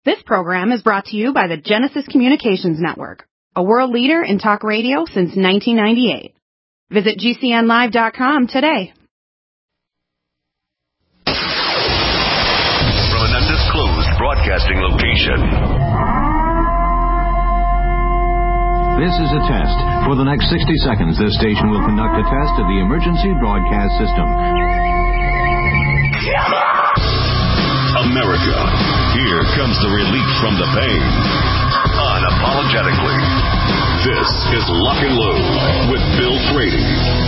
This program is brought to you by the Genesis Communications Network, a world leader in talk radio since 1998. Visit GCNlive.com today. From an undisclosed broadcasting location. This is a test. For the next 60 seconds, this station will conduct a test of the emergency broadcast system. America, here comes the relief from the pain. Unapologetically. This is Lock and Load with Bill Frady.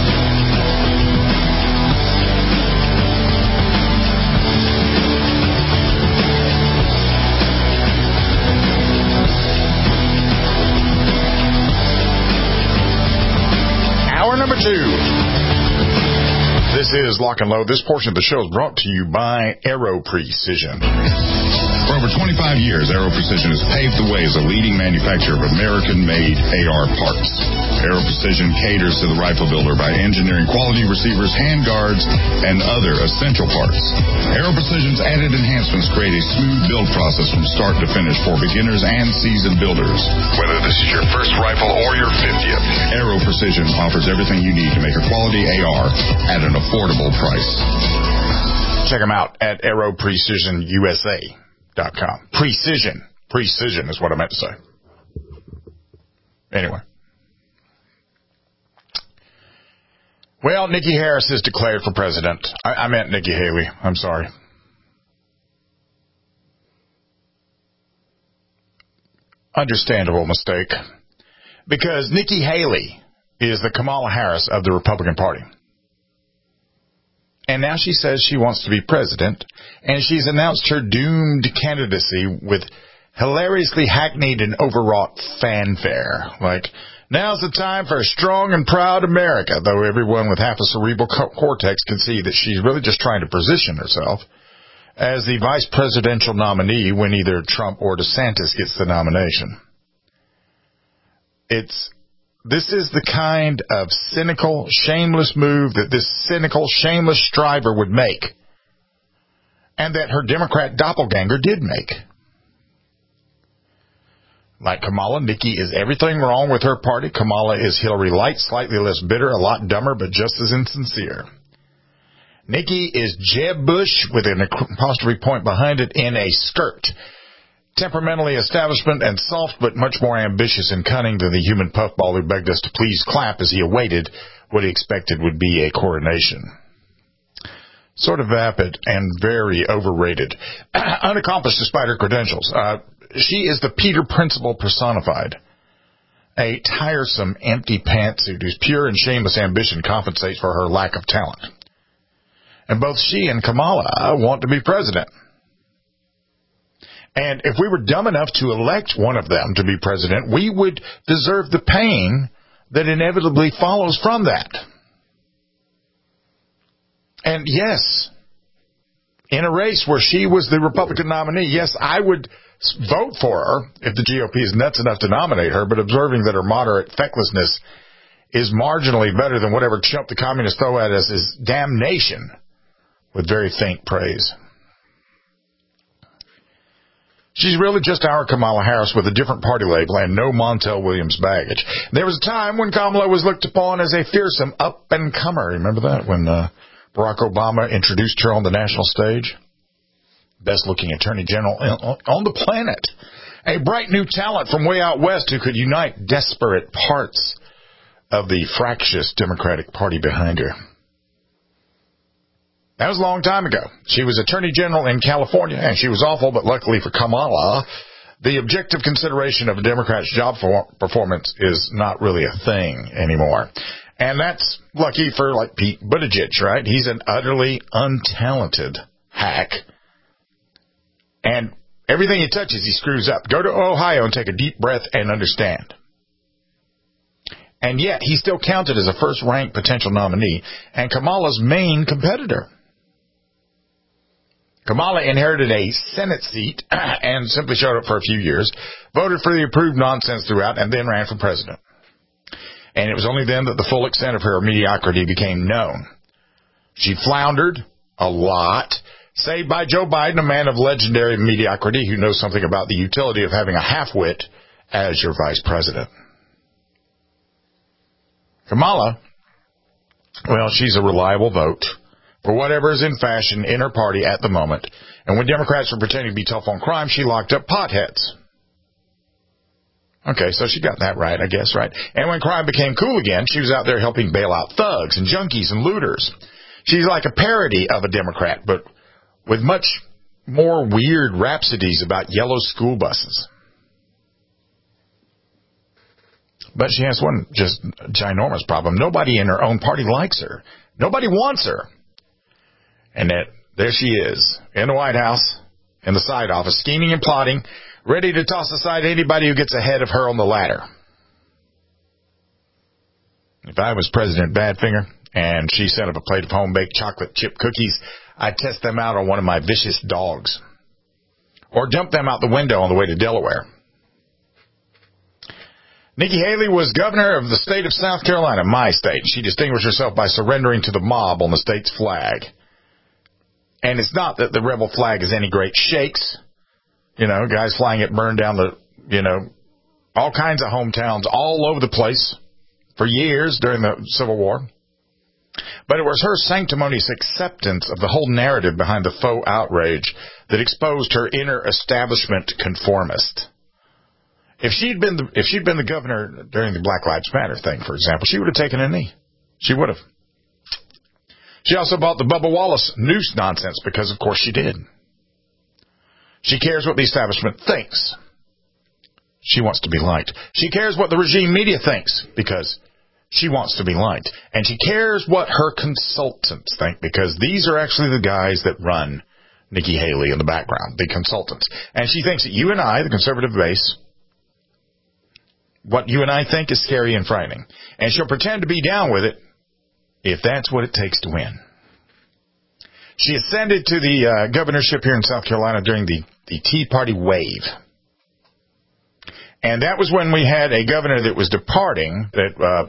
Hour number 2. This is Lock and Load. This portion of the show is brought to you by Aero Precision. For over 25 years, Aero Precision has paved the way as a leading manufacturer of American-made AR parts. Aero Precision caters to the rifle builder by engineering quality receivers, handguards, and other essential parts. Aero Precision's added enhancements create a smooth build process from start to finish for beginners and seasoned builders. Whether this is your first rifle or your 50th, Aero Precision offers everything you need to make a quality AR at an affordable price. Check them out at AeroPrecisionUSA.com. Precision is what I meant to say. Anyway. Well, Nikki Harris is declared for president. I meant Nikki Haley. I'm sorry. Understandable mistake. Because Nikki Haley is the Kamala Harris of the Republican Party. And now she says she wants to be president, and she's announced her doomed candidacy with hilariously hackneyed and overwrought fanfare. Like, now's the time for a strong and proud America, though everyone with half a cerebral cortex can see that she's really just trying to position herself as the vice presidential nominee when either Trump or DeSantis gets the nomination. This is the kind of cynical, shameless move that this cynical, shameless striver would make, and that her Democrat doppelganger did make. Like Kamala, Nikki is everything wrong with her party. Kamala is Hillary light, slightly less bitter, a lot dumber, but just as insincere. Nikki is Jeb Bush with an apostrophe point behind it in a skirt. Temperamentally establishment and soft, but much more ambitious and cunning than the human puffball who begged us to please clap as he awaited what he expected would be a coronation. Sort of vapid and very overrated. Unaccomplished despite her credentials. She is the Peter Principle personified. A tiresome, empty pantsuit whose pure and shameless ambition compensates for her lack of talent. And both she and Kamala want to be president. And if we were dumb enough to elect one of them to be president, we would deserve the pain that inevitably follows from that. And yes, in a race where she was the Republican nominee, yes, I would vote for her if the GOP is nuts enough to nominate her, but observing that her moderate fecklessness is marginally better than whatever chump the communists throw at us is damnation with very faint praise. She's really just our Kamala Harris with a different party label and no Montel Williams baggage. There was a time when Kamala was looked upon as a fearsome up-and-comer. Remember that when Barack Obama introduced her on the national stage? Best-looking attorney general on the planet. A bright new talent from way out west who could unite desperate parts of the fractious Democratic Party behind her. That was a long time ago. She was Attorney General in California, and she was awful, but luckily for Kamala, the objective consideration of a Democrat's job performance is not really a thing anymore. And that's lucky for, like, Pete Buttigieg, right? He's an utterly untalented hack. And everything he touches, he screws up. Go to Ohio and take a deep breath and understand. And yet, he's still counted as a first-ranked potential nominee and Kamala's main competitor. Kamala inherited a Senate seat and simply showed up for a few years, voted for the approved nonsense throughout, and then ran for president. And it was only then that the full extent of her mediocrity became known. She floundered a lot, Saved by Joe Biden, a man of legendary mediocrity who knows something about the utility of having a half-wit as your vice president. Kamala, well, she's a reliable vote for whatever is in fashion in her party at the moment. And when Democrats were pretending to be tough on crime, she locked up potheads. Okay, so she got that right, I guess, right? And when crime became cool again, she was out there helping bail out thugs and junkies and looters. She's like a parody of a Democrat, but with much more weird rhapsodies about yellow school buses. But she has one just ginormous problem. Nobody in her own party likes her. Nobody wants her. And there she is, in the White House, in the side office, scheming and plotting, ready to toss aside anybody who gets ahead of her on the ladder. If I was President Badfinger and she set up a plate of home-baked chocolate chip cookies, I'd test them out on one of my vicious dogs. Or dump them out the window on the way to Delaware. Nikki Haley was governor of the state of South Carolina, my state. She distinguished herself by surrendering to the mob on the state's flag. And it's not that the rebel flag is any great shakes. You know, guys flying it burned down all kinds of hometowns all over the place for years during the Civil War. But it was her sanctimonious acceptance of the whole narrative behind the faux outrage that exposed her inner establishment conformist. If she'd been the governor during the Black Lives Matter thing, for example, she would have taken a knee. She would have. She also bought the Bubba Wallace noose nonsense because, of course, she did. She cares what the establishment thinks. She wants to be liked. She cares what the regime media thinks because she wants to be liked. And she cares what her consultants think because these are actually the guys that run Nikki Haley in the background, the consultants. And she thinks that you and I, the conservative base, what you and I think is scary and frightening. And she'll pretend to be down with it if that's what it takes to win. She ascended to the governorship here in South Carolina during the Tea Party wave. And that was when we had a governor that was departing that,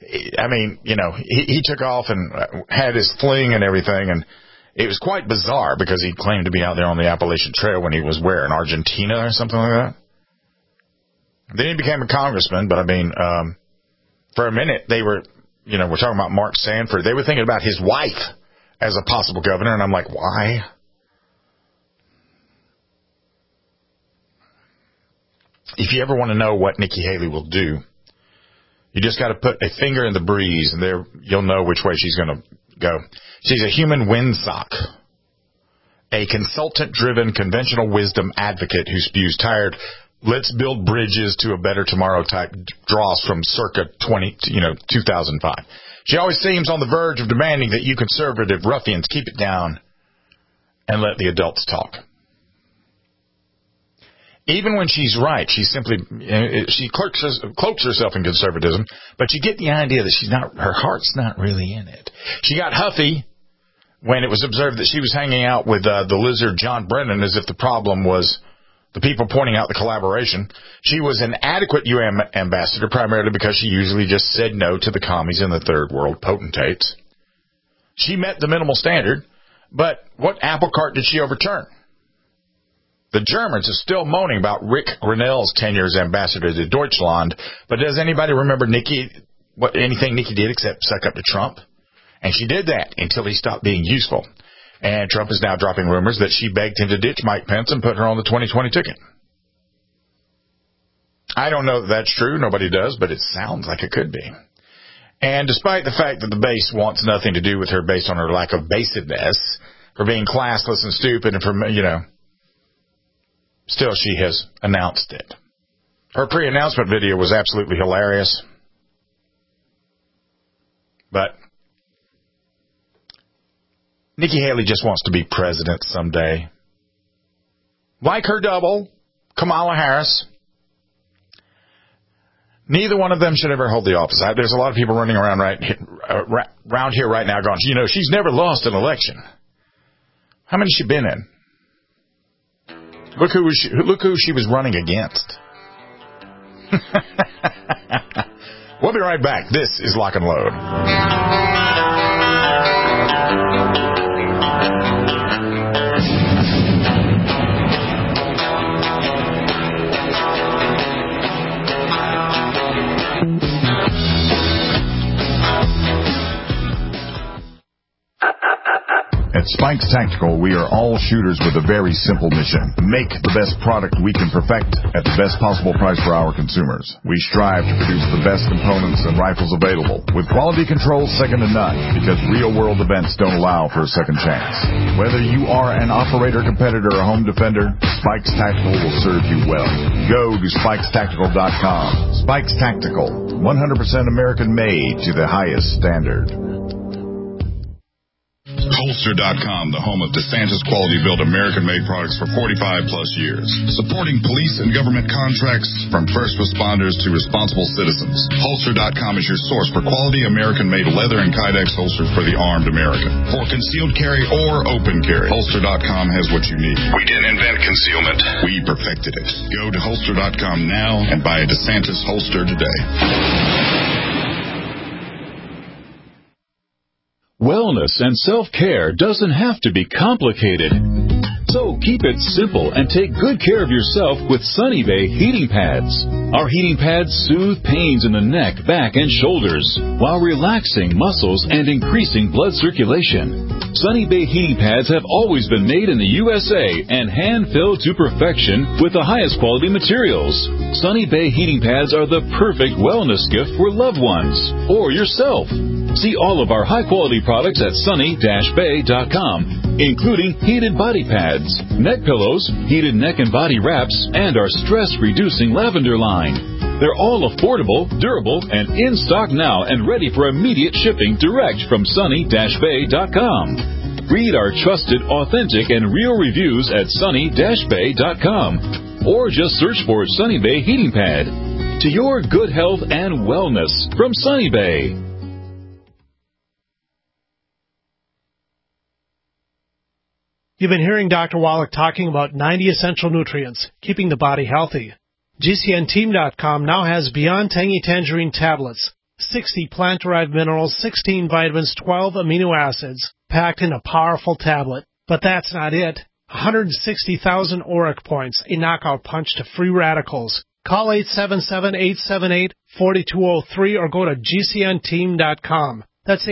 he took off and had his fling and everything. And it was quite bizarre because he claimed to be out there on the Appalachian Trail when he was where, in Argentina or something like that. Then he became a congressman, but for a minute they were, we're talking about Mark Sanford. They were thinking about his wife as a possible governor, and I'm like, why? If you ever want to know what Nikki Haley will do, you just got to put a finger in the breeze, and there you'll know which way she's going to go. She's a human windsock, a consultant-driven conventional wisdom advocate who spews tired, let's build bridges to a better tomorrow type dross from circa 2005. She always seems on the verge of demanding that you conservative ruffians keep it down and let the adults talk. Even when she's right, she cloaks herself in conservatism, but you get the idea that her heart's not really in it. She got huffy when it was observed that she was hanging out with the lizard John Brennan as if the problem was the people pointing out the collaboration. She was an adequate UN ambassador primarily because she usually just said no to the commies and the third world potentates. She met the minimal standard, but what apple cart did she overturn? The Germans are still moaning about Rick Grenell's tenure as ambassador to Deutschland, but does anybody remember anything Nikki did except suck up to Trump? And she did that until he stopped being useful. And Trump is now dropping rumors that she begged him to ditch Mike Pence and put her on the 2020 ticket. I don't know that that's true. Nobody does, but it sounds like it could be. And despite the fact that the base wants nothing to do with her based on her lack of basedness, for being classless and stupid and still she has announced it. Her pre-announcement video was absolutely hilarious. But Nikki Haley just wants to be president someday. Like her double, Kamala Harris. Neither one of them should ever hold the office. There's a lot of people running around around here right now going, she's never lost an election. How many has she been in? Look who she was running against. We'll be right back. This is Lock and Load. Spikes Tactical, we are all shooters with a very simple mission. Make the best product we can perfect at the best possible price for our consumers. We strive to produce the best components and rifles available, with quality control second to none, because real-world events don't allow for a second chance. Whether you are an operator, competitor, or home defender, Spikes Tactical will serve you well. Go to SpikesTactical.com. Spikes Tactical, 100% American-made to the highest standard. Holster.com, the home of DeSantis quality-built American-made products for 45-plus years. Supporting police and government contracts from first responders to responsible citizens. Holster.com is your source for quality American-made leather and Kydex holsters for the armed American. For concealed carry or open carry, Holster.com has what you need. We didn't invent concealment. We perfected it. Go to Holster.com now and buy a DeSantis holster today. Wellness and self-care doesn't have to be complicated. So keep it simple and take good care of yourself with Sunny Bay heating pads. Our heating pads soothe pains in the neck, back, and shoulders while relaxing muscles and increasing blood circulation. Sunny Bay heating pads have always been made in the USA and hand-filled to perfection with the highest quality materials. Sunny Bay heating pads are the perfect wellness gift for loved ones or yourself. See all of our high-quality products at sunny-bay.com, including heated body pads, neck pillows, heated neck and body wraps, and our stress-reducing lavender line. They're all affordable, durable, and in stock now and ready for immediate shipping direct from sunny-bay.com. Read our trusted, authentic, and real reviews at sunny-bay.com, or just search for Sunny Bay Heating Pad. To your good health and wellness from Sunny Bay. You've been hearing Dr. Wallach talking about 90 essential nutrients, keeping the body healthy. GCNteam.com now has Beyond Tangy Tangerine tablets, 60 plant-derived minerals, 16 vitamins, 12 amino acids, packed in a powerful tablet. But that's not it. 160,000 auric points, a knockout punch to free radicals. Call 877-878-4203 or go to GCNteam.com. That's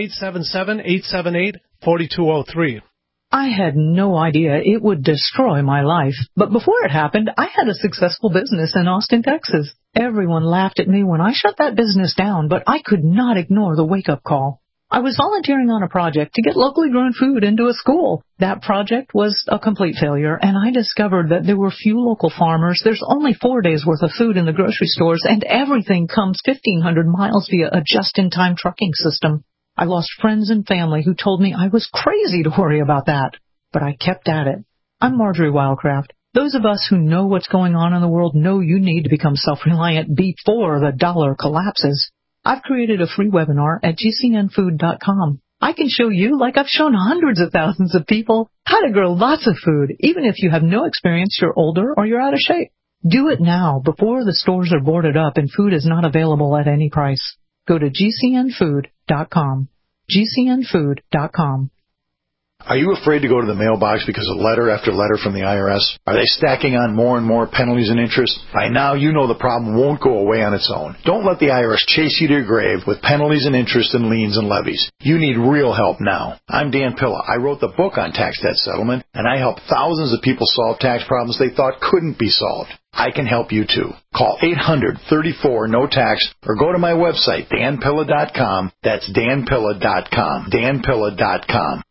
877-878-4203. I had no idea it would destroy my life. But before it happened, I had a successful business in Austin, Texas. Everyone laughed at me when I shut that business down, but I could not ignore the wake-up call. I was volunteering on a project to get locally grown food into a school. That project was a complete failure, and I discovered that there were few local farmers. There's only 4 days' worth of food in the grocery stores, and everything comes 1,500 miles via a just-in-time trucking system. I lost friends and family who told me I was crazy to worry about that. But I kept at it. I'm Marjorie Wildcraft. Those of us who know what's going on in the world know you need to become self-reliant before the dollar collapses. I've created a free webinar at GCNfood.com. I can show you, like I've shown hundreds of thousands of people, how to grow lots of food, even if you have no experience, you're older, or you're out of shape. Do it now, before the stores are boarded up and food is not available at any price. Go to GCNfood.com. GCNfood.com. Are you afraid to go to the mailbox because of letter after letter from the IRS? Are they stacking on more and more penalties and interest? By now, you know the problem won't go away on its own. Don't let the IRS chase you to your grave with penalties and interest and liens and levies. You need real help now. I'm Dan Pilla. I wrote the book on tax debt settlement, and I help thousands of people solve tax problems they thought couldn't be solved. I can help you too. Call 800-34-NO-TAX or go to my website, danpilla.com. That's danpilla.com. danpilla.com.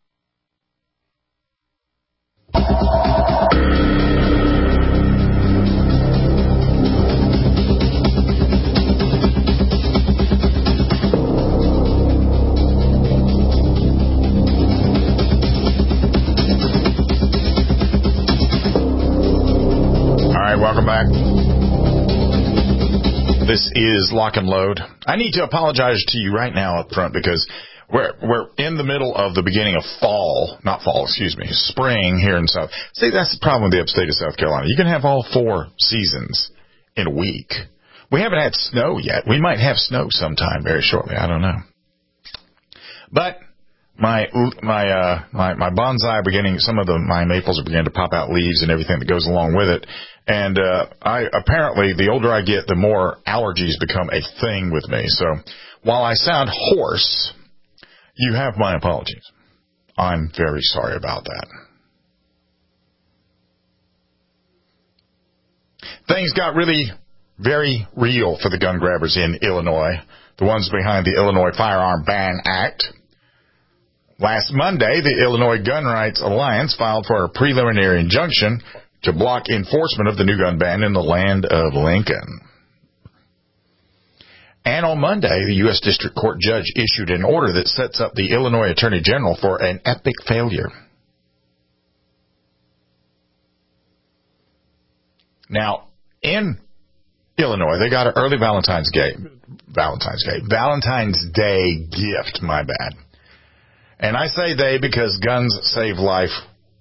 Welcome back. This is Lock and Load. I need to apologize to you right now up front because we're in the middle of the beginning of spring here in South. See, that's the problem with the upstate of South Carolina. You can have all 4 seasons in a week. We haven't had snow yet. We might have snow sometime very shortly. I don't know. But my bonsai my maples are beginning to pop out leaves and everything that goes along with it. And apparently, the older I get, the more allergies become a thing with me. So while I sound hoarse, you have my apologies. I'm very sorry about that. Things got really very real for the gun grabbers in Illinois, the ones behind the Illinois Firearm Ban Act. Last Monday, the Illinois Gun Rights Alliance filed for a preliminary injunction to block enforcement of the new gun ban in the land of Lincoln. And on Monday, the U.S. District Court judge issued an order that sets up the Illinois Attorney General for an epic failure. Now, in Illinois, they got an early Valentine's Day gift, my bad. And I say they because Guns Save Life,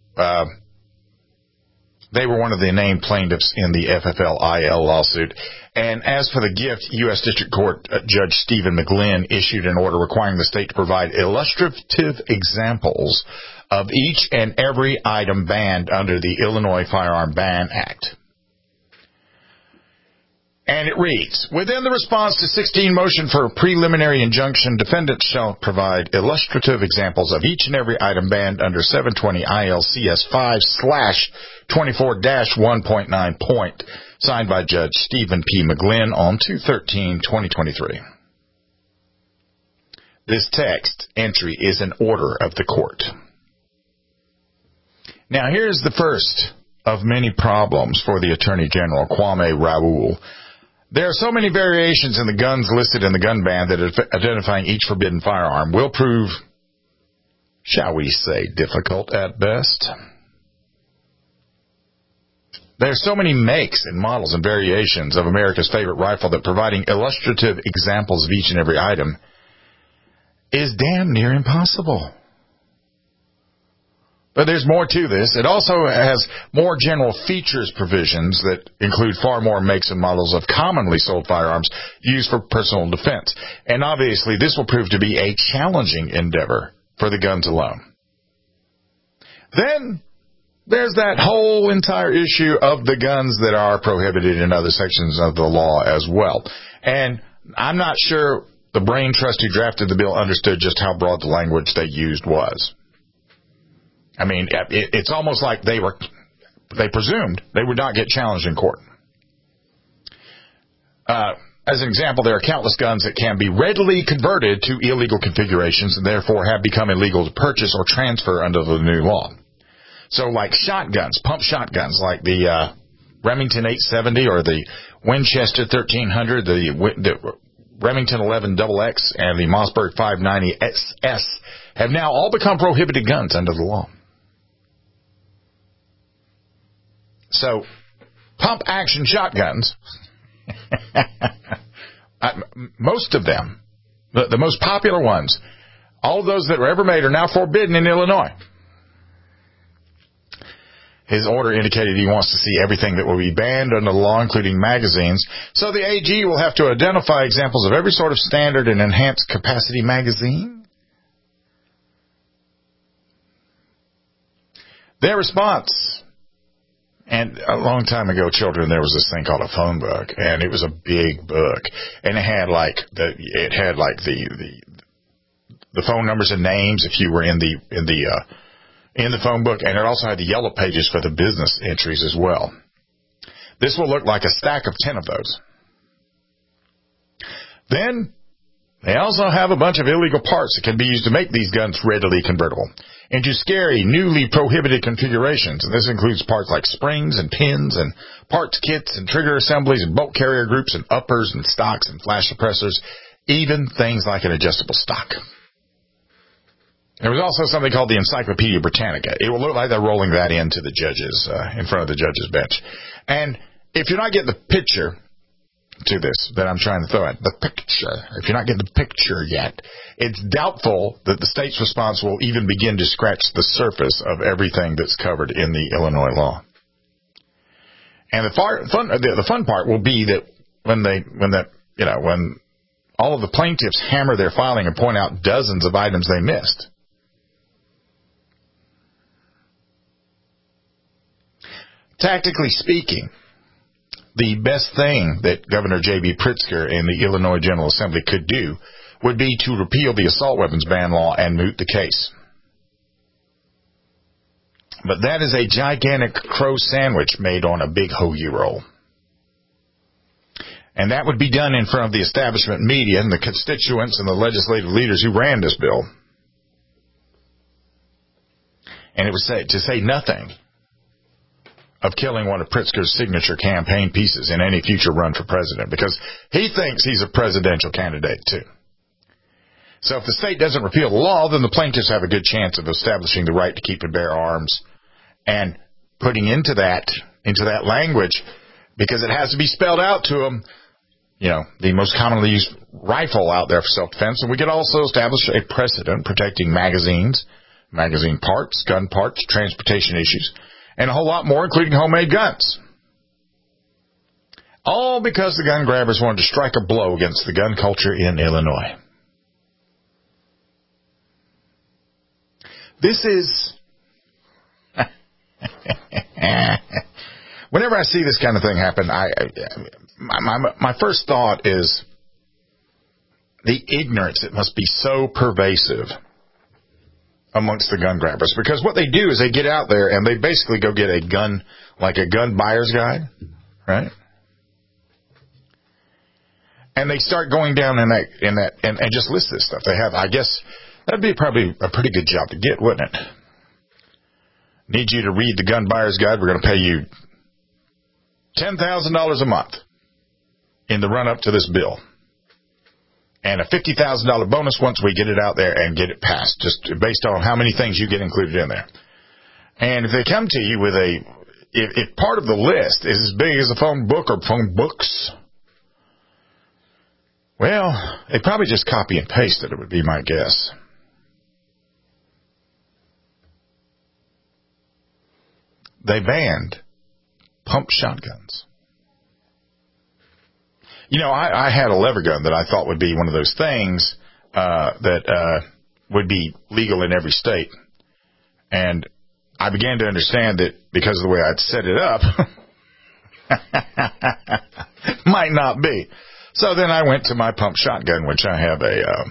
they were one of the named plaintiffs in the FFL-IL lawsuit. And as for the gift, U.S. District Court Judge Stephen McGlynn issued an order requiring the state to provide illustrative examples of each and every item banned under the Illinois Firearm Ban Act. And it reads, within the response to 16 motion for a preliminary injunction, defendants shall provide illustrative examples of each and every item banned under 720 ILCS 5/24-1.9 point, signed by Judge Stephen P. McGlynn on 2/13/2023. This text entry is an order of the court. Now, here's the first of many problems for the Attorney General, Kwame Raoul. There are so many variations in the guns listed in the gun ban that identifying each forbidden firearm will prove, shall we say, difficult at best. There are so many makes and models and variations of America's favorite rifle that providing illustrative examples of each and every item is damn near impossible. But there's more to this. It also has more general features provisions that include far more makes and models of commonly sold firearms used for personal defense. And obviously, this will prove to be a challenging endeavor for the guns alone. Then there's that whole entire issue of the guns that are prohibited in other sections of the law as well. And I'm not sure the brain trust who drafted the bill understood just how broad the language they used was. I mean, it's almost like they presumed they would not get challenged in court. As an example, there are countless guns that can be readily converted to illegal configurations and therefore have become illegal to purchase or transfer under the new law. So like shotguns, pump shotguns like the Remington 870 or the Winchester 1300, the Remington 11XX and the Mossberg 590 SS have now all become prohibited guns under the law. So, pump action shotguns, most of them, the most popular ones, all of those that were ever made are now forbidden in Illinois. His order indicated he wants to see everything that will be banned under the law, including magazines. So the AG will have to identify examples of every sort of standard and enhanced capacity magazine. Their response, and a long time ago, children, there was this thing called a phone book, and it was a big book, and it had the phone numbers and names if you were in the phone book, and it also had the yellow pages for the business entries as well. This will look like a stack of 10 of those. Then they also have a bunch of illegal parts that can be used to make these guns readily convertible into scary, newly prohibited configurations. And this includes parts like springs and pins and parts kits and trigger assemblies and bolt carrier groups and uppers and stocks and flash suppressors, even things like an adjustable stock. There was also something called the Encyclopedia Britannica. It will look like they're rolling that into the judges, in front of the judge's bench. And if you're not getting the picture to this that I'm trying to throw at, if you're not getting the picture yet, it's doubtful that the state's response will even begin to scratch the surface of everything that's covered in the Illinois law. And the fun part will be that when all of the plaintiffs hammer their filing and point out dozens of items they missed. Tactically speaking, the best thing that Governor J.B. Pritzker and the Illinois General Assembly could do would be to repeal the assault weapons ban law and moot the case. But that is a gigantic crow sandwich made on a big hoagie roll. And that would be done in front of the establishment media and the constituents and the legislative leaders who ran this bill. And it was to say nothing of killing one of Pritzker's signature campaign pieces in any future run for president, because he thinks he's a presidential candidate too. So if the state doesn't repeal the law, then the plaintiffs have a good chance of establishing the right to keep and bear arms and putting into that language, because it has to be spelled out to them, the most commonly used rifle out there for self-defense. And we could also establish a precedent protecting magazines, magazine parts, gun parts, transportation issues, and a whole lot more, including homemade guns. All because the gun grabbers wanted to strike a blow against the gun culture in Illinois. This is... Whenever I see this kind of thing happen, my first thought is the ignorance that must be so pervasive amongst the gun grabbers. Because what they do is they get out there and they basically go get a gun, like a gun buyer's guide, right? And they start going down in that and just list this stuff. They have, I guess, that'd be probably a pretty good job to get, wouldn't it? Need you to read the gun buyer's guide. We're going to pay you $10,000 a month in the run-up to this bill. And a $50,000 bonus once we get it out there and get it passed, just based on how many things you get included in there. And if they come to you with if part of the list is as big as a phone book or phone books, well, they probably just copy and paste it would be my guess. They banned pump shotguns. I had a lever gun that I thought would be one of those things that would be legal in every state. And I began to understand that because of the way I'd set it up, might not be. So then I went to my pump shotgun, which I have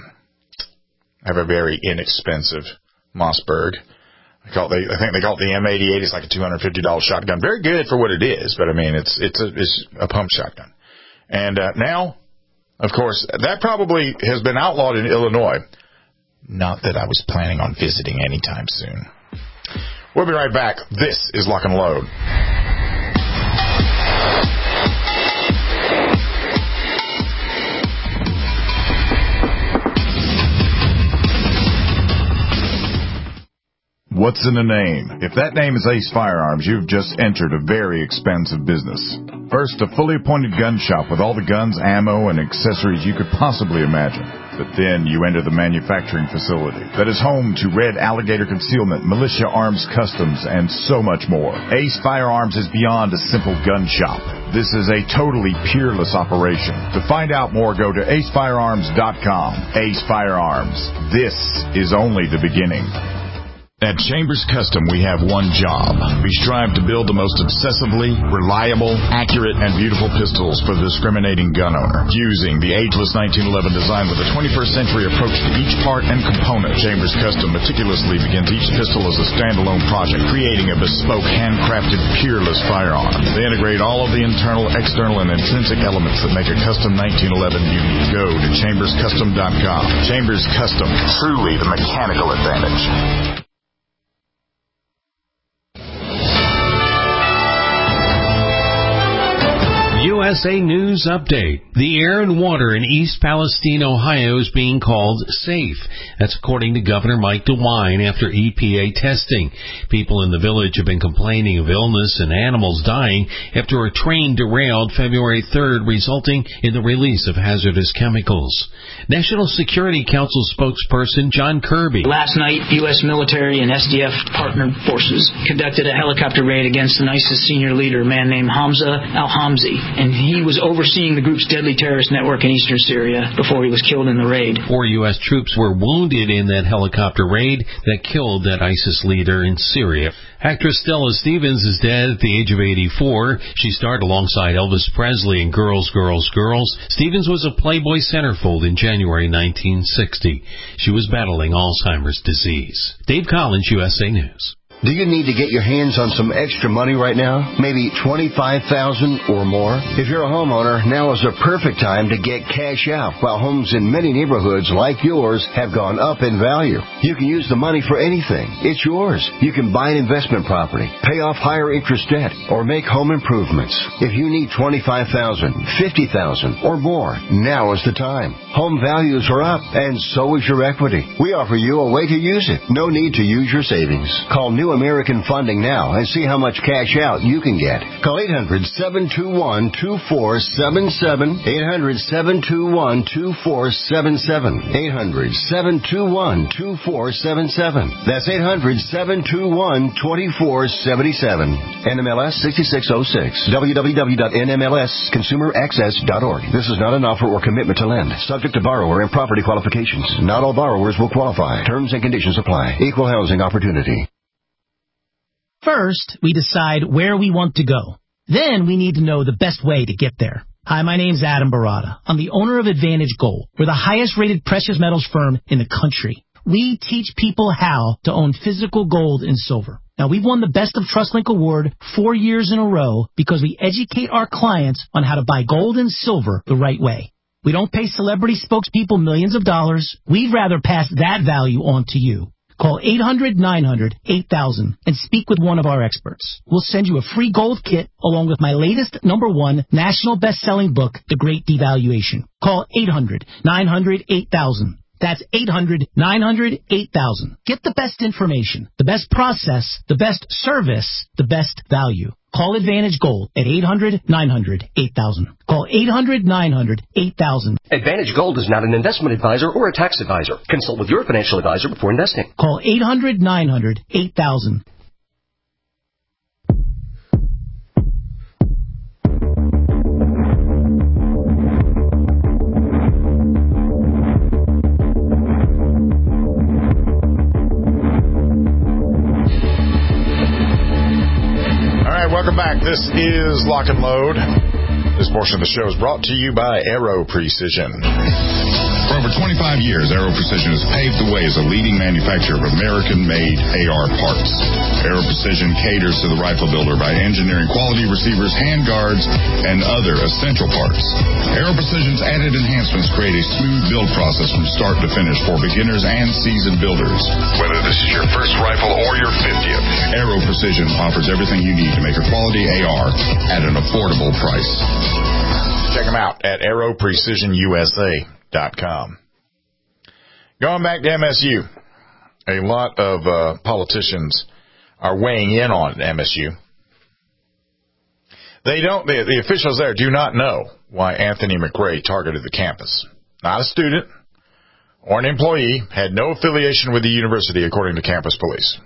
a very inexpensive Mossberg. I think they call it the M88. It's like a $250 shotgun. Very good for what it is, but I mean, it's a pump shotgun. And now, of course, that probably has been outlawed in Illinois. Not that I was planning on visiting anytime soon. We'll be right back. This is Lock and Load. What's in a name? If that name is Ace Firearms, you've just entered a very expensive business. First, a fully appointed gun shop with all the guns, ammo, and accessories you could possibly imagine. But then you enter the manufacturing facility that is home to Red Alligator Concealment, Militia Arms Customs, and so much more. Ace Firearms is beyond a simple gun shop. This is a totally peerless operation. To find out more, go to acefirearms.com. Ace Firearms. This is only the beginning. At Chambers Custom, we have one job. We strive to build the most obsessively, reliable, accurate, and beautiful pistols for the discriminating gun owner. Using the ageless 1911 design with a 21st century approach to each part and component, Chambers Custom meticulously begins each pistol as a standalone project, creating a bespoke, handcrafted, peerless firearm. They integrate all of the internal, external, and intrinsic elements that make a custom 1911 unique. Go to chamberscustom.com. Chambers Custom, truly the mechanical advantage. USA News Update. The air and water in East Palestine, Ohio is being called safe. That's according to Governor Mike DeWine after EPA testing. People in the village have been complaining of illness and animals dying after a train derailed February 3rd, resulting in the release of hazardous chemicals. National Security Council spokesperson John Kirby. Last night, U.S. military and SDF partner forces conducted a helicopter raid against an ISIS senior leader, a man named Hamza al-Hamzi, and he was overseeing the group's deadly terrorist network in eastern Syria before he was killed in the raid. 4 U.S. troops were wounded in that helicopter raid that killed that ISIS leader in Syria. Actress Stella Stevens is dead at the age of 84. She starred alongside Elvis Presley in Girls, Girls, Girls. Stevens was a Playboy centerfold in January 1960. She was battling Alzheimer's disease. Dave Collins, USA News. Do you need to get your hands on some extra money right now? Maybe $25,000 or more? If you're a homeowner, now is the perfect time to get cash out while homes in many neighborhoods like yours have gone up in value. You can use the money for anything. It's yours. You can buy an investment property, pay off higher interest debt, or make home improvements. If you need $25,000, $50,000 or more, now is the time. Home values are up, and so is your equity. We offer you a way to use it. No need to use your savings. Call New American Funding now and see how much cash out you can get. Call 800-721-2477. 800-721-2477. 800-721-2477. That's 800-721-2477. NMLS 6606. www.nmlsconsumeraccess.org. This is not an offer or commitment to lend. Subject to borrower and property qualifications. Not all borrowers will qualify. Terms and conditions apply. Equal housing opportunity. First, we decide where we want to go. Then we need to know the best way to get there. Hi, my name's Adam Barada. I'm the owner of Advantage Gold. We're the highest-rated precious metals firm in the country. We teach people how to own physical gold and silver. Now, we've won the Best of TrustLink Award 4 years in a row because we educate our clients on how to buy gold and silver the right way. We don't pay celebrity spokespeople millions of dollars. We'd rather pass that value on to you. Call 800-900-8000 and speak with one of our experts. We'll send you a free gold kit along with my latest #1 national best-selling book, The Great Devaluation. Call 800-900-8000. That's 800-900-8000. Get the best information, the best process, the best service, the best value. Call Advantage Gold at 800-900-8000. Call 800-900-8000. Advantage Gold is not an investment advisor or a tax advisor. Consult with your financial advisor before investing. Call 800-900-8000. Welcome back. This is Lock and Load. This portion of the show is brought to you by Aero Precision. For over 25 years, Aero Precision has paved the way as a leading manufacturer of American-made AR parts. Aero Precision caters to the rifle builder by engineering quality receivers, handguards, and other essential parts. Aero Precision's added enhancements create a smooth build process from start to finish for beginners and seasoned builders. Whether this is your first rifle or your 50th, Aero Precision offers everything you need to make a quality AR at an affordable price. Check them out at AeroPrecisionUSA.com. Going back to MSU, a lot of politicians are weighing in on MSU. The officials there do not know why Anthony McRae targeted the campus. Not a student or an employee, had no affiliation with the university, according to campus police.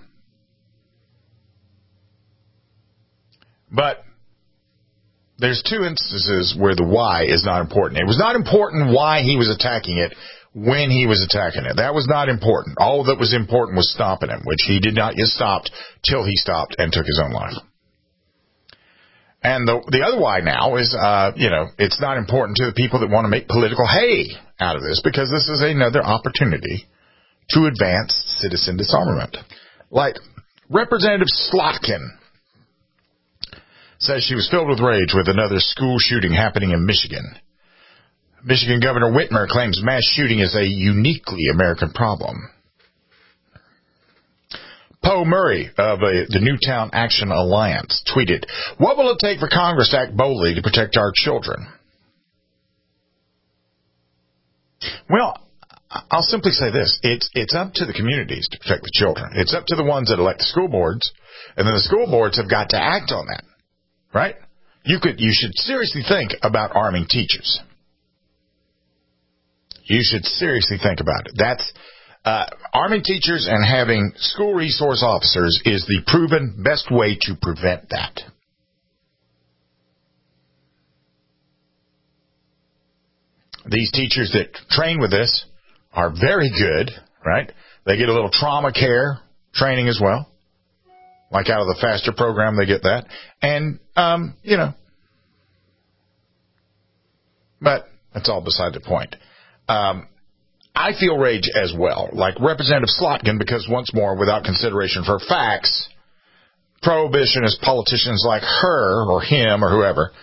But there's two instances where the why is not important. It was not important why he was attacking it when he was attacking it. That was not important. All that was important was stopping him, which he did not get stopped till he stopped and took his own life. And the other why now is, it's not important to the people that want to make political hay out of this, because this is another opportunity to advance citizen disarmament. Like Representative Slotkin says she was filled with rage with another school shooting happening in Michigan. Michigan Governor Whitmer claims mass shooting is a uniquely American problem. Poe Murray of the Newtown Action Alliance tweeted, "What will it take for Congress to act boldly to protect our children?" Well, I'll simply say this. It's up to the communities to protect the children. It's up to the ones that elect the school boards, and then the school boards have got to act on that. Right? You should seriously think about arming teachers. You should seriously think about it. That's arming teachers and having school resource officers is the proven best way to prevent that. These teachers that train with this are very good, right? They get a little trauma care training as well. Like out of the FASTER program, they get that. And, but that's all beside the point. I feel rage as well, like Representative Slotkin, because once more, without consideration for facts, prohibitionist politicians like her or him or whoever,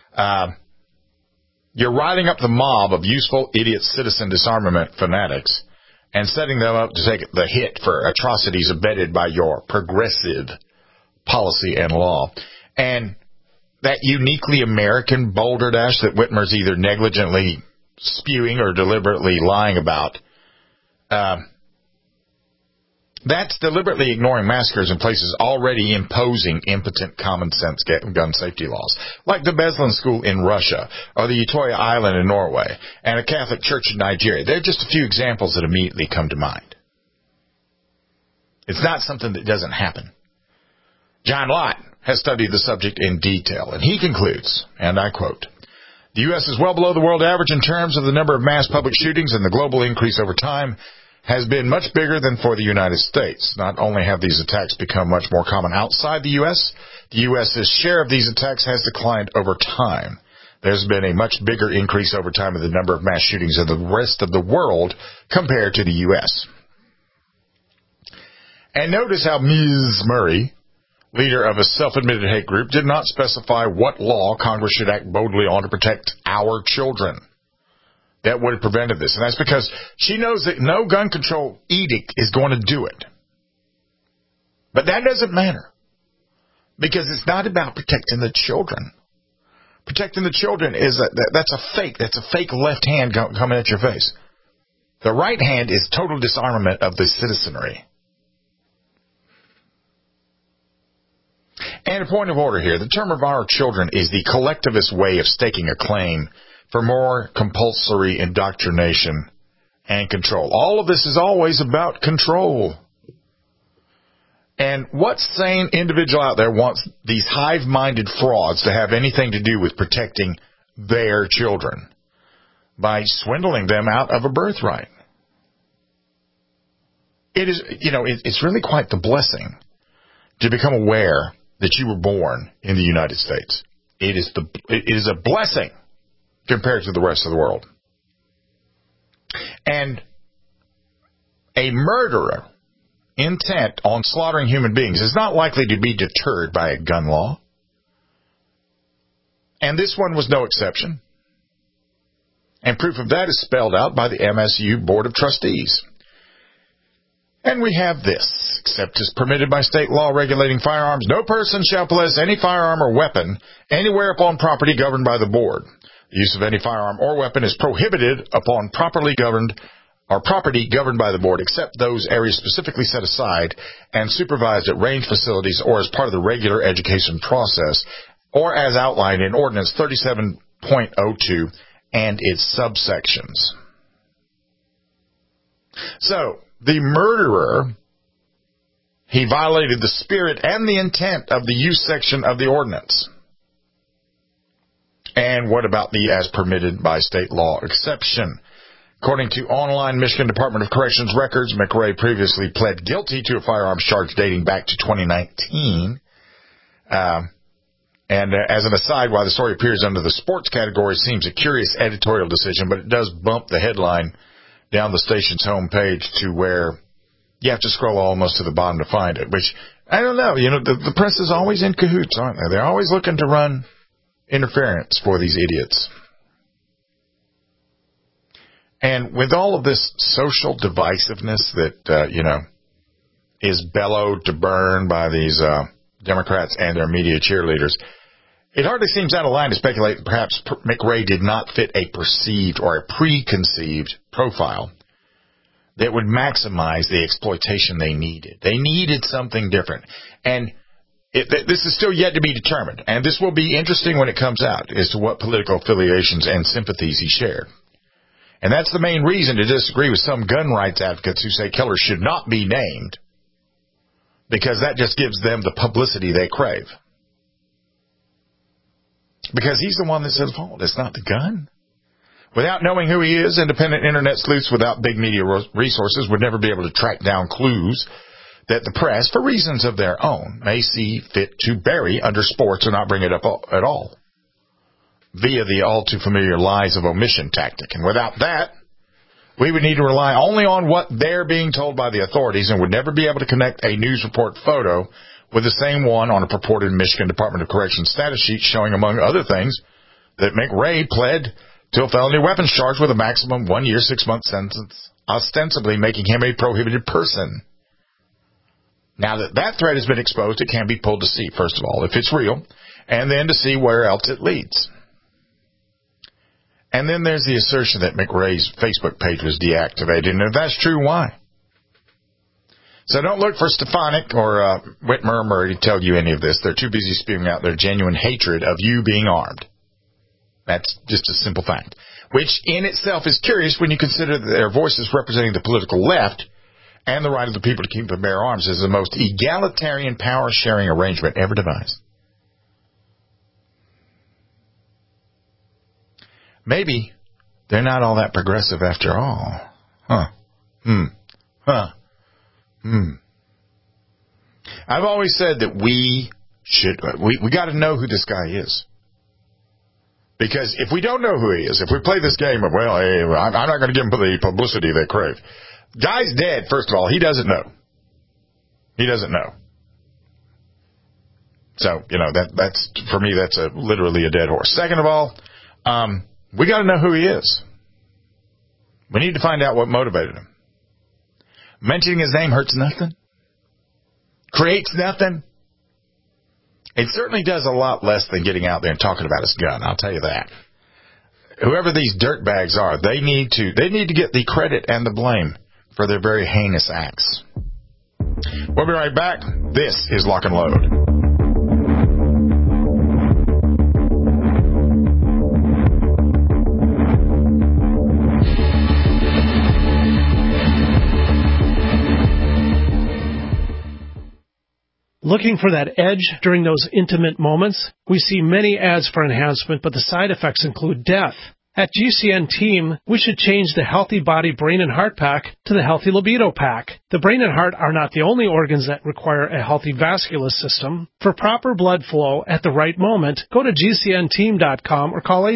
you're riding up the mob of useful idiot citizen disarmament fanatics and setting them up to take the hit for atrocities abetted by your progressive policy and law. And that uniquely American balderdash that Whitmer's either negligently spewing or deliberately lying about, that's deliberately ignoring massacres in places already imposing impotent common sense gun safety laws, like the Beslan School in Russia or the Utoya Island in Norway and a Catholic church in Nigeria. They're just a few examples that immediately come to mind. It's not something that doesn't happen. John Lott has studied the subject in detail, and he concludes, and I quote, "The U.S. is well below the world average in terms of the number of mass public shootings, and the global increase over time has been much bigger than for the United States. Not only have these attacks become much more common outside the U.S., the U.S.'s share of these attacks has declined over time. There's been a much bigger increase over time in the number of mass shootings in the rest of the world compared to the U.S." And notice how Ms. Murray, leader of a self-admitted hate group, did not specify what law Congress should act boldly on to protect our children that would have prevented this. And that's because she knows that no gun control edict is going to do it. But that doesn't matter, because it's not about protecting the children. Protecting the children that's a fake left hand coming at your face. The right hand is total disarmament of the citizenry. And a point of order here. The term of our children is the collectivist way of staking a claim for more compulsory indoctrination and control. All of this is always about control. And what sane individual out there wants these hive-minded frauds to have anything to do with protecting their children by swindling them out of a birthright? It is, it's really quite the blessing to become aware that you were born in the United States. It is a blessing compared to the rest of the world. And a murderer intent on slaughtering human beings is not likely to be deterred by a gun law. And this one was no exception. And proof of that is spelled out by the MSU Board of Trustees. And we have this: except as permitted by state law regulating firearms, no person shall possess any firearm or weapon anywhere upon property governed by the board. The use of any firearm or weapon is prohibited upon property governed by the board, except those areas specifically set aside and supervised at range facilities or as part of the regular education process, or as outlined in Ordinance 37.02 and its subsections. So, the murderer, he violated the spirit and the intent of the use section of the ordinance. And what about the as permitted by state law exception? According to online Michigan Department of Corrections records, McRae previously pled guilty to a firearms charge dating back to 2019. And as an aside, while the story appears under the sports category, seems a curious editorial decision, but it does bump the headline down the station's homepage to where you have to scroll almost to the bottom to find it, which, I don't know, the press is always in cahoots, aren't they? They're always looking to run interference for these idiots. And with all of this social divisiveness that, is bellowed to burn by these Democrats and their media cheerleaders, it hardly seems out of line to speculate that perhaps McRae did not fit a perceived or a preconceived profile that would maximize the exploitation they needed. They needed something different. And this is still yet to be determined. And this will be interesting when it comes out as to what political affiliations and sympathies he shared. And that's the main reason to disagree with some gun rights advocates who say killers should not be named, because that just gives them the publicity they crave. Because he's the one that's at fault. It's not the gun. Without knowing who he is, independent internet sleuths without big media resources would never be able to track down clues that the press, for reasons of their own, may see fit to bury under sports or not bring it up at all, via the all-too-familiar lies of omission tactic. And without that, we would need to rely only on what they're being told by the authorities and would never be able to connect a news report photo with the same one on a purported Michigan Department of Corrections status sheet showing, among other things, that McRae pled to a felony weapons charge with a maximum 1 year, 6 month sentence, ostensibly making him a prohibited person. Now that that threat has been exposed, it can be pulled to see, first of all, if it's real, and then to see where else it leads. And then there's the assertion that McRae's Facebook page was deactivated, and if that's true, why? So don't look for Stefanik or Whitmer or Murray to tell you any of this. They're too busy spewing out their genuine hatred of you being armed. That's just a simple fact, which in itself is curious when you consider that their voices representing the political left and the right of the people to keep and bear arms is the most egalitarian power-sharing arrangement ever devised. Maybe they're not all that progressive after all. I've always said that we got to know who this guy is. Because if we don't know who he is, if we play this game of, well, hey, I'm not going to give him the publicity they crave. Guy's dead, first of all. He doesn't know. He doesn't know. So, that's for me, that's literally a dead horse. Second of all, we got to know who he is. We need to find out what motivated him. Mentioning his name hurts nothing. Creates nothing. It certainly does a lot less than getting out there and talking about his gun, I'll tell you that. Whoever these dirtbags are, they need to get the credit and the blame for their very heinous acts. We'll be right back. This is Lock and Load. Looking for that edge during those intimate moments? We see many ads for enhancement, but the side effects include death. At GCN Team, we should change the Healthy Body Brain and Heart Pack to the Healthy Libido Pack. The brain and heart are not the only organs that require a healthy vascular system. For proper blood flow at the right moment, go to GCNteam.com or call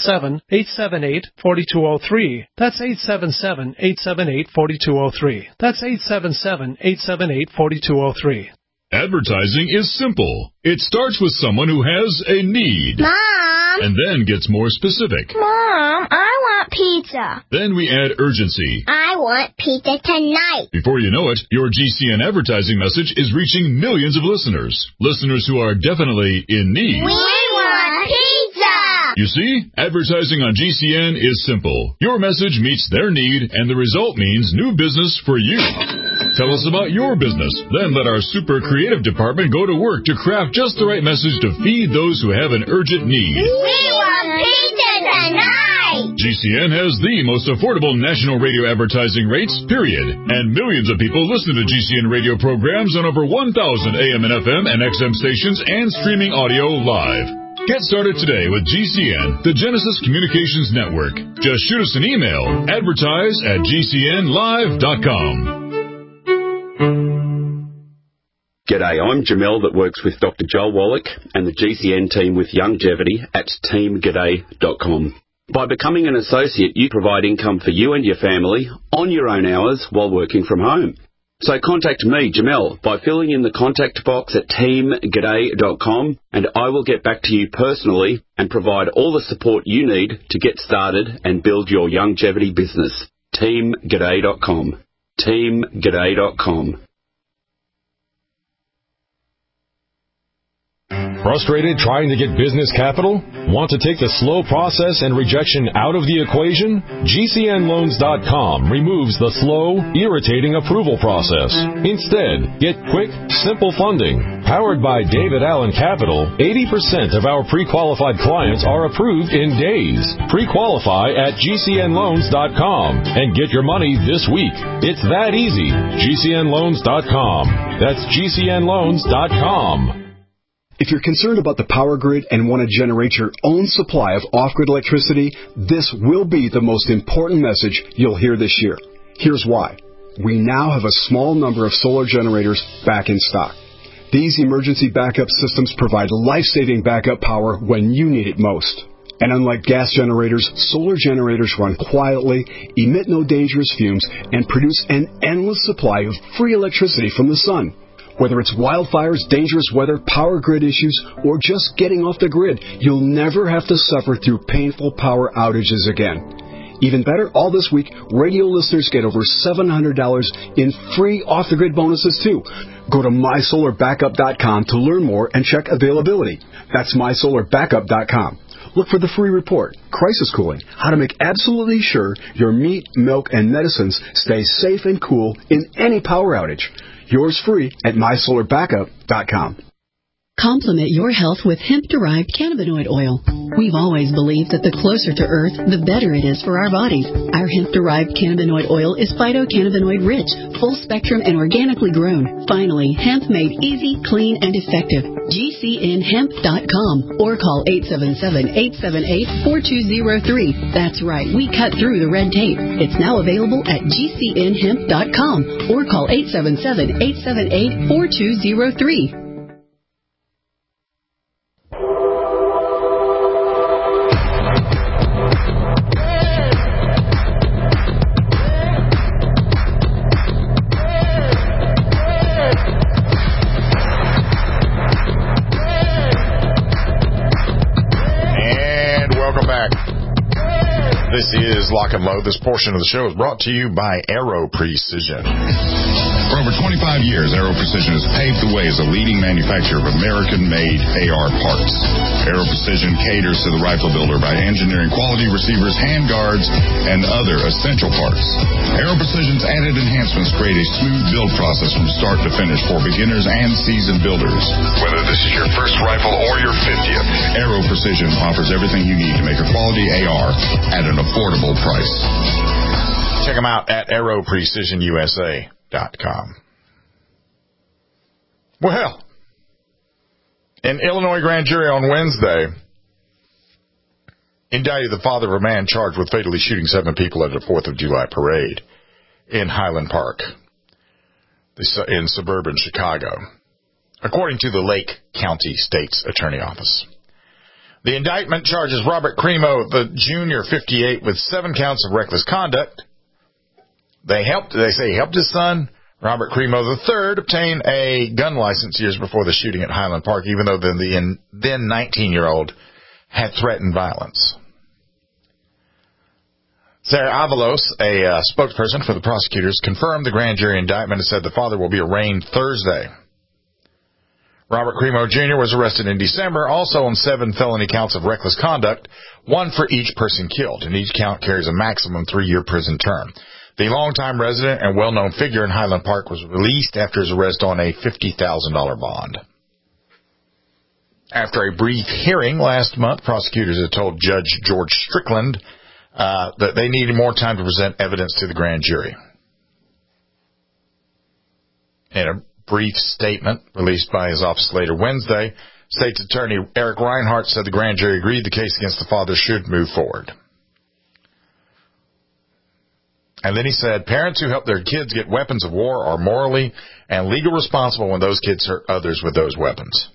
877-878-4203. That's 877-878-4203. That's 877-878-4203. Advertising is simple. It starts with someone who has a need. Mom! And then gets more specific. Mom, I want pizza. Then we add urgency. I want pizza tonight. Before you know it, your GCN advertising message is reaching millions of listeners. Listeners who are definitely in need. We want pizza! You see, advertising on GCN is simple. Your message meets their need, and the result means new business for you. Tell us about your business. Then let our super creative department go to work to craft just the right message to feed those who have an urgent need. We want pizza tonight! GCN has the most affordable national radio advertising rates, period. And millions of people listen to GCN radio programs on over 1,000 AM and FM and XM stations and streaming audio live. Get started today with GCN, the Genesis Communications Network. Just shoot us an email, advertise@gcnlive.com. G'day, I'm Jamel that works with Dr. Joel Wallach and the GCN team with Longevity at teamg'day.com. By becoming an associate, you provide income for you and your family on your own hours while working from home. So contact me, Jamel, by filling in the contact box at teamg'day.com, and I will get back to you personally and provide all the support you need to get started and build your longevity business. teamg'day.com. teamg'day.com. Frustrated trying to get business capital? Want to take the slow process and rejection out of the equation? GCNloans.com removes the slow, irritating approval process. Instead, get quick, simple funding. Powered by David Allen Capital, 80% of our pre-qualified clients are approved in days. Pre-qualify at GCNloans.com and get your money this week. It's that easy. GCNloans.com. That's GCNloans.com. If you're concerned about the power grid and want to generate your own supply of off-grid electricity, this will be the most important message you'll hear this year. Here's why. We now have a small number of solar generators back in stock. These emergency backup systems provide life-saving backup power when you need it most. And unlike gas generators, solar generators run quietly, emit no dangerous fumes, and produce an endless supply of free electricity from the sun. Whether it's wildfires, dangerous weather, power grid issues, or just getting off the grid, you'll never have to suffer through painful power outages again. Even better, all this week, radio listeners get over $700 in free off-the-grid bonuses, too. Go to MySolarBackup.com to learn more and check availability. That's MySolarBackup.com. Look for the free report, Crisis Cooling, how to make absolutely sure your meat, milk, and medicines stay safe and cool in any power outage. Yours free at MySolarBackup.com. Complement your health with hemp-derived cannabinoid oil. We've always believed that the closer to Earth, the better it is for our bodies. Our hemp-derived cannabinoid oil is phytocannabinoid-rich, full-spectrum, and organically grown. Finally, hemp made easy, clean, and effective. GCNhemp.com or call 877-878-4203. That's right, we cut through the red tape. It's now available at GCNhemp.com or call 877-878-4203. This is Lock and Load. This portion of the show is brought to you by Aero Precision. For over 25 years, Aero Precision has paved the way as a leading manufacturer of American-made AR parts. Aero Precision caters to the rifle builder by engineering quality receivers, handguards, and other essential parts. Aero Precision's added enhancements create a smooth build process from start to finish for beginners and seasoned builders. Whether this is your first rifle or your 50th, Aero Precision offers everything you need to make a quality AR at an affordable price. Check them out at AeroPrecisionUSA.com. Well, an Illinois grand jury on Wednesday indicted the father of a man charged with fatally shooting 7 people at a 4th of July parade in Highland Park in suburban Chicago, according to the Lake County State's Attorney Office. The indictment charges Robert Cremo, the Jr., 58, with 7 counts of reckless conduct. They say he helped his son, Robert Cremo III, obtain a gun license years before the shooting at Highland Park, even though the then 19-year-old had threatened violence. Sarah Avalos, a spokesperson for the prosecutors, confirmed the grand jury indictment and said the father will be arraigned Thursday. Robert Cremo Jr. was arrested in December, also on 7 felony counts of reckless conduct, 1 for each person killed, and each count carries a maximum 3-year prison term. The longtime resident and well-known figure in Highland Park was released after his arrest on a $50,000 bond. After a brief hearing last month, prosecutors had told Judge George Strickland that they needed more time to present evidence to the grand jury. In a brief statement released by his office later Wednesday, State's Attorney Eric Reinhart said the grand jury agreed the case against the father should move forward. And then he said, parents who help their kids get weapons of war are morally and legally responsible when those kids hurt others with those weapons.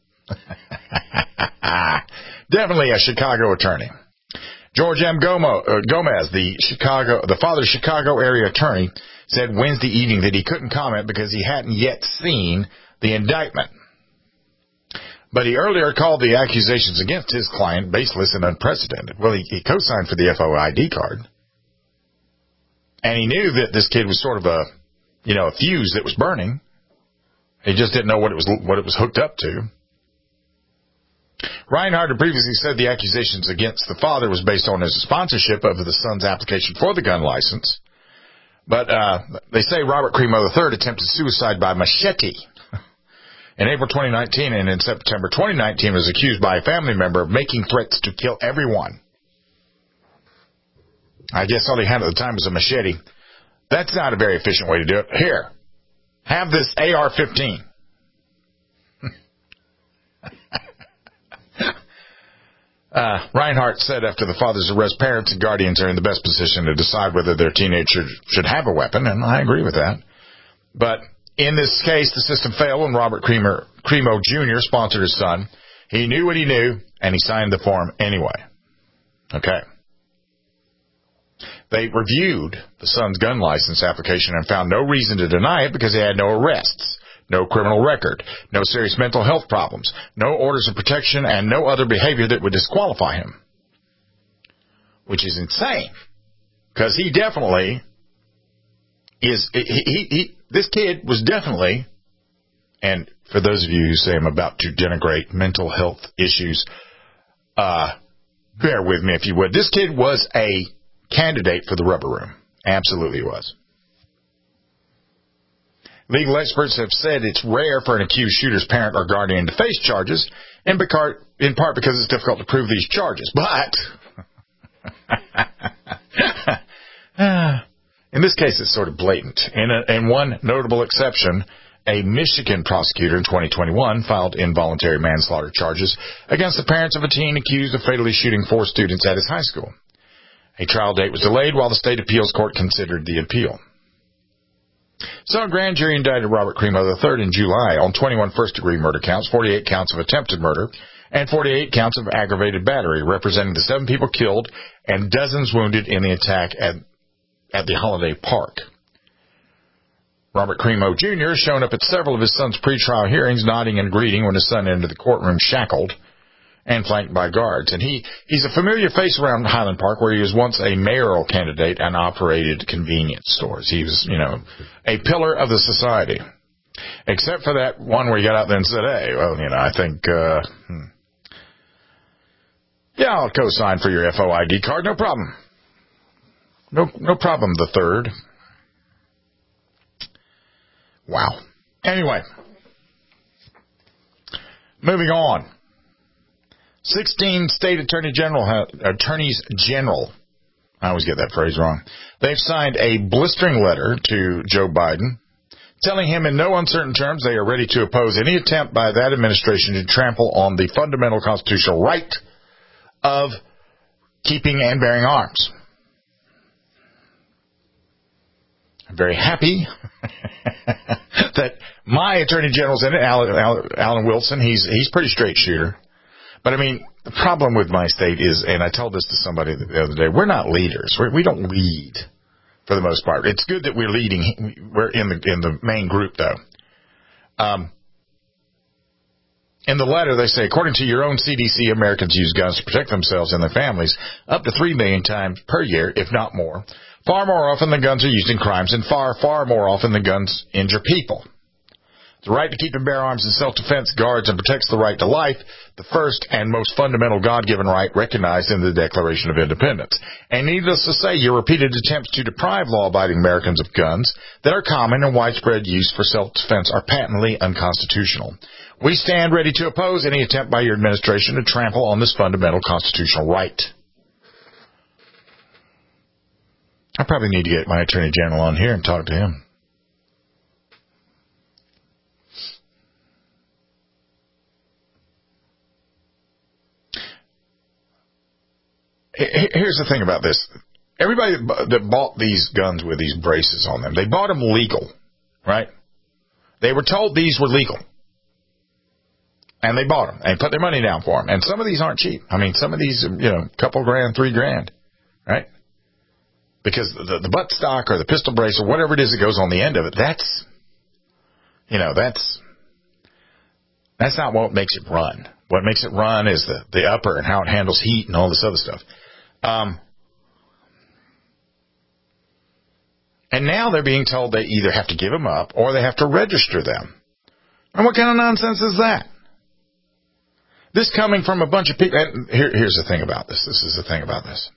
Definitely a Chicago attorney. George M. Gomez, the father's Chicago area attorney, said Wednesday evening that he couldn't comment because he hadn't yet seen the indictment. But he earlier called the accusations against his client baseless and unprecedented. Well, he co-signed for the FOID card. And he knew that this kid was sort of a fuse that was burning. He just didn't know what it was hooked up to. Reinhardt had previously said the accusations against the father was based on his sponsorship of the son's application for the gun license. But they say Robert Cremo III attempted suicide by machete in April 2019, and in September 2019 was accused by a family member of making threats to kill everyone. I guess all he had at the time was a machete. That's not a very efficient way to do it. Here, have this AR-15. Reinhardt said after the father's arrest, parents and guardians are in the best position to decide whether their teenager should have a weapon, and I agree with that. But in this case, the system failed when Robert Cremo Jr. sponsored his son. He knew what he knew, and he signed the form anyway. Okay. They reviewed the son's gun license application and found no reason to deny it because he had no arrests, no criminal record, no serious mental health problems, no orders of protection, and no other behavior that would disqualify him. Which is insane. Because he definitely is, this kid was definitely, and for those of you who say I'm about to denigrate mental health issues, bear with me if you would. This kid was a candidate for the rubber room. Absolutely was. Legal experts have said it's rare for an accused shooter's parent or guardian to face charges, in part because it's difficult to prove these charges. But in this case, it's sort of blatant. In one notable exception, a Michigan prosecutor in 2021 filed involuntary manslaughter charges against the parents of a teen accused of fatally shooting 4 students at his high school. A trial date was delayed while the state appeals court considered the appeal. So a grand jury indicted Robert Crimo III in July on 21 first-degree murder counts, 48 counts of attempted murder, and 48 counts of aggravated battery, representing the 7 people killed and dozens wounded in the attack at the Holiday Park. Robert Crimo Jr. has shown up at several of his son's pretrial hearings, nodding and greeting when his son entered the courtroom shackled and flanked by guards. And he's a familiar face around Highland Park, where he was once a mayoral candidate and operated convenience stores. He was, a pillar of the society. Except for that one where he got out there and said, hey, well, I think, yeah, I'll co-sign for your FOID card, no problem. No problem, the third. Wow. Anyway, moving on. 16 state attorneys general, I always get that phrase wrong. They've signed a blistering letter to Joe Biden, telling him in no uncertain terms they are ready to oppose any attempt by that administration to trample on the fundamental constitutional right of keeping and bearing arms. I'm very happy that my Attorney General's in it, Alan Wilson. He's pretty straight shooter. But, the problem with my state is, and I told this to somebody the other day, we're not leaders. We don't lead for the most part. It's good that we're leading. We're in the main group, though. In the letter, they say, according to your own CDC, Americans use guns to protect themselves and their families up to 3 million times per year, if not more. Far more often than guns are used in crimes, and far, far more often than guns injure people. The right to keep and bear arms in self-defense guards and protects the right to life, the first and most fundamental God-given right recognized in the Declaration of Independence. And needless to say, your repeated attempts to deprive law-abiding Americans of guns that are common and widespread use for self-defense are patently unconstitutional. We stand ready to oppose any attempt by your administration to trample on this fundamental constitutional right. I probably need to get my Attorney General on here and talk to him. Here's the thing about this. Everybody that bought these guns with these braces on them, they bought them legal, right? They were told these were legal. And they bought them and put their money down for them. And some of these aren't cheap. Some of these, couple grand, $3,000, right? Because the butt stock or the pistol brace or whatever it is that goes on the end of it, that's not what makes it run. What makes it run is the upper and how it handles heat and all this other stuff. And now they're being told they either have to give them up or they have to register them. And what kind of nonsense is that? This coming from a bunch of people. And here's the thing about this. This is the thing about this.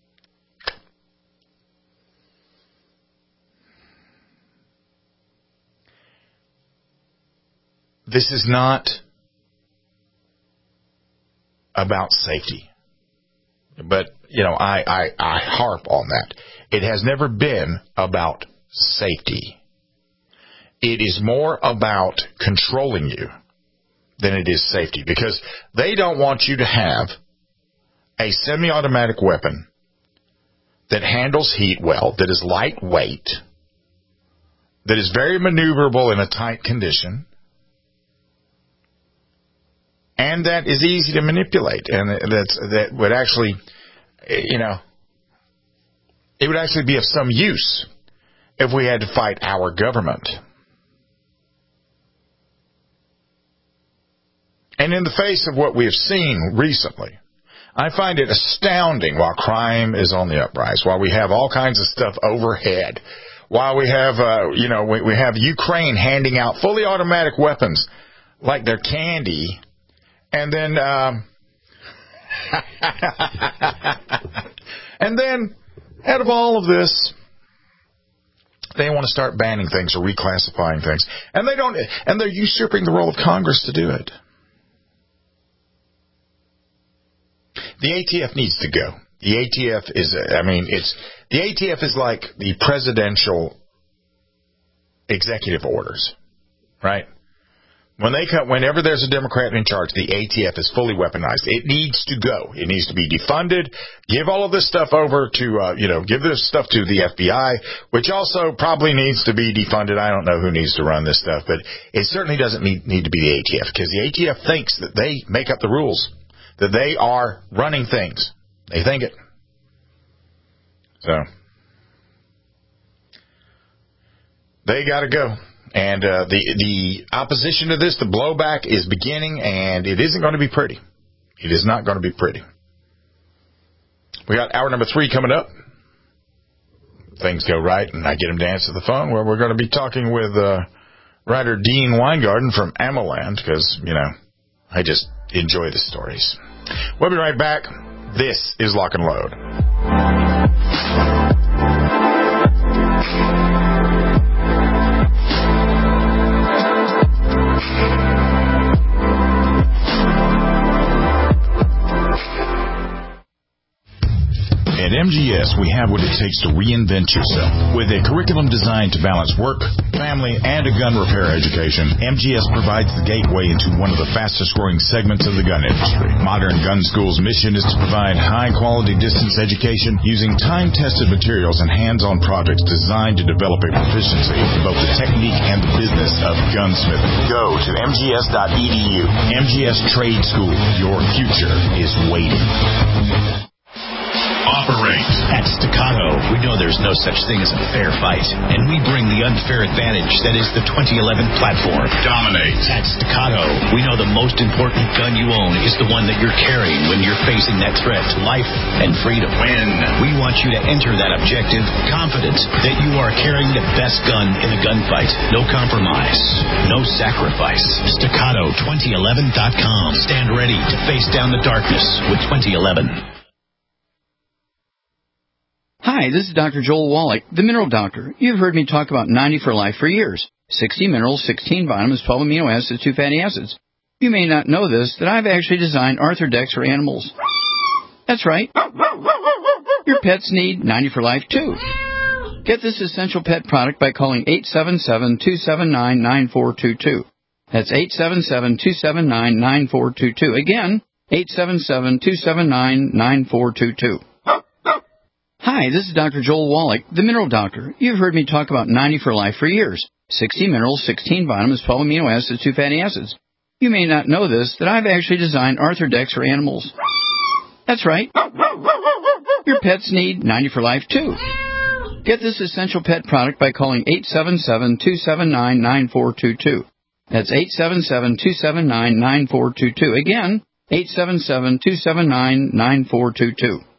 This is not about safety. But, I harp on that. It has never been about safety. It is more about controlling you than it is safety, because they don't want you to have a semi-automatic weapon that handles heat well, that is lightweight, that is very maneuverable in a tight condition, and that is easy to manipulate, and that would actually, it would actually be of some use if we had to fight our government. And in the face of what we have seen recently, I find it astounding while crime is on the uprise, while we have all kinds of stuff overhead, while we have, we have Ukraine handing out fully automatic weapons like they're candy, and then, and then, out of all of this, they want to start banning things or reclassifying things, and they're usurping the role of Congress to do it. The ATF needs to go. The ATF the ATF is like the presidential executive orders, right? Whenever there's a Democrat in charge, the ATF is fully weaponized. It needs to go. It needs to be defunded. Give all of this stuff over to, give this stuff to the FBI, which also probably needs to be defunded. I don't know who needs to run this stuff, but it certainly doesn't need to be the ATF, because the ATF thinks that they make up the rules, that they are running things. They think it. So, they got to go. And the opposition to this, the blowback is beginning, and it isn't going to be pretty. It is not going to be pretty. We got hour number 3 coming up. Things go right, and I get him to answer the phone, where we're going to be talking with writer Dean Weingarten from Amaland, because, I just enjoy the stories. We'll be right back. This is Lock and Load. At MGS, we have what it takes to reinvent yourself. With a curriculum designed to balance work, family, and a gun repair education, MGS provides the gateway into one of the fastest-growing segments of the gun industry. Modern Gun School's mission is to provide high-quality distance education using time-tested materials and hands-on projects designed to develop a proficiency in both the technique and the business of gunsmithing. Go to mgs.edu. MGS Trade School. Your future is waiting. Operate. At Staccato, we know there's no such thing as a fair fight, and we bring the unfair advantage that is the 2011 platform. Dominate. At Staccato, we know the most important gun you own is the one that you're carrying when you're facing that threat to life and freedom. Win. We want you to enter that objective confident that you are carrying the best gun in the gunfight. No compromise. No sacrifice. Staccato2011.com. Stand ready to face down the darkness with 2011. Hi, this is Dr. Joel Wallach, the Mineral Doctor. You've heard me talk about 90 for Life for years. 60 minerals, 16 vitamins, 12 amino acids, 2 fatty acids. You may not know this, that I've actually designed Arthrodex for animals. That's right. Your pets need 90 for Life, too. Get this essential pet product by calling 877-279-9422. That's 877-279-9422. Again, 877-279-9422. Hi, this is Dr. Joel Wallach, the Mineral Doctor. You've heard me talk about 90 for Life for years. 60 minerals, 16 vitamins, 12 amino acids, 2 fatty acids. You may not know this, that I've actually designed Arthrodex for animals. That's right. Your pets need 90 for Life, too. Get this essential pet product by calling 877-279-9422. That's 877-279-9422. Again, 877-279-9422.